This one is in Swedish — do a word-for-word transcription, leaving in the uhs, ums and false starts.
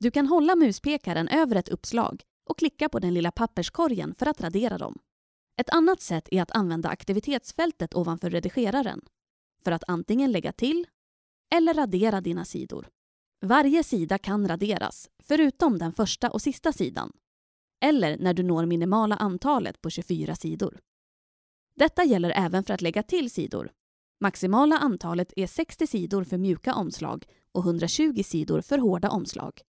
Du kan hålla muspekaren över ett uppslag och klicka på den lilla papperskorgen för att radera dem. Ett annat sätt är att använda aktivitetsfältet ovanför redigeraren för att antingen lägga till eller radera dina sidor. Varje sida kan raderas, förutom den första och sista sidan, eller när du når minimala antalet på tjugofyra sidor. Detta gäller även för att lägga till sidor. Maximala antalet är sextio sidor för mjuka omslag och hundratjugo sidor för hårda omslag.